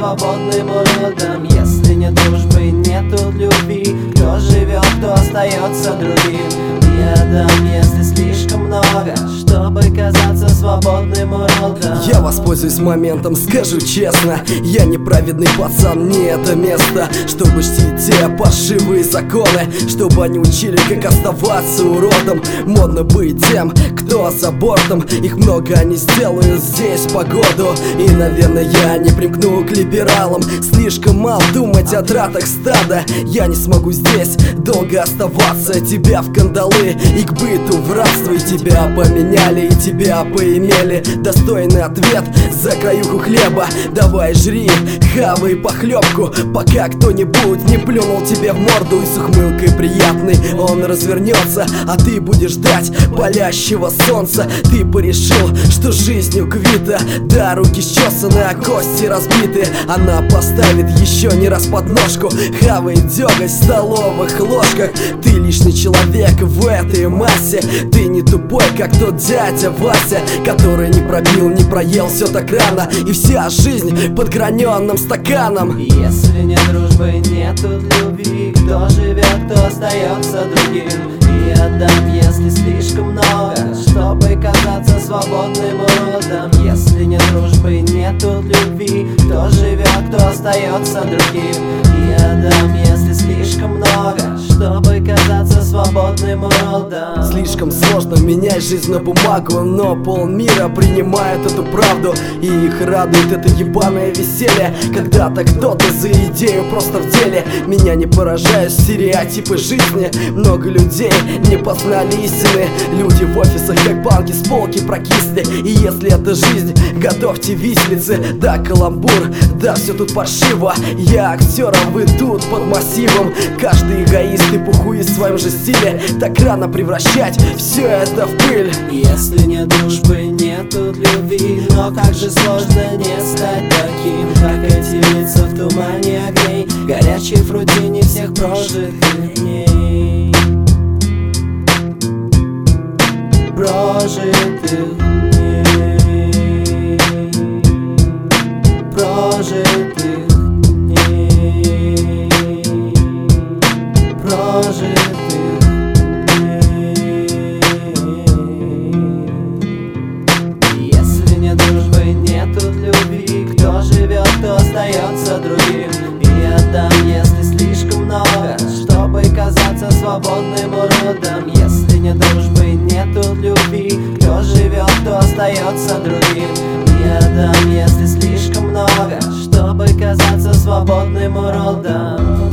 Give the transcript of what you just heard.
свободным уродом. Если нет дружбы, нету любви, кто живет, кто остается другим. Не отдам, если слишком много, чтобы казаться свободным уродом. Я воспользуюсь моментом, скажу честно, я не праведный пацан, не это место, чтобы чтить те паршивые законы, чтобы они учили, как оставаться уродом. Модно быть тем, кто за бортом, их много они сделают здесь погоду. И, наверное, я не примкну к либералам, слишком мало думать о тратах стада. Я не смогу здесь долго оставаться, тебя в кандалы и к быту в рабство. И тебя поменяли, и тебя поимели. Достойный ответ за краюху хлеба. Давай жри, хавай похлебку, пока кто-нибудь не плюнул тебе в морду. И с ухмылкой приятной он развернется, а ты будешь ждать палящего солнца. Ты порешил, что жизнью квита, да, руки счесаны, а кости разбиты. Она поставит еще не раз подножку, хавает деготь в столовых ложках. Ты лишний человек в этой массе, ты не тупой, как тот дядя Вася, который не пробил, не проел все так рано, и вся жизнь под граненым стаканом. Если нет дружбы, нету любви, кто живет, кто остается другим. И отдам, если слишком много, чтобы казаться свободным уродом. Если нет дружбы, нету любви, кто живет, кто остается другим. И отдам, если слишком много, чтобы казаться свободным уродом. Слишком сложно менять жизнь на бумагу, но полмира принимает эту правду, и их радует это ебаное веселье. Когда-то кто-то за идею просто в деле. Меня не поражают стереотипы жизни, много людей не познали истины. Люди в офисах как банки с полки прокисли. И если это жизнь, готовьте виселицы. Да, каламбур, да, все тут паршиво. Я актер, а вы тут под массивом. Каждый эгоист и пухует в своем же стиле. Так рано превращать все это в пыль. Если нет дружбы, нету любви, но как же сложно не стать таким, как эти лица в тумане огней, горячей в рутине всех прожитых дней. Прожитых дней. Прожитых дней. Прожитых. Если нет дружбы, нету любви, кто живет, кто остается другим. И отдам, если слишком много, чтобы казаться свободным уродом. Если нет дружбы, нету любви, кто живет, кто остается другим. И отдам, если слишком много, чтобы казаться свободным уродом.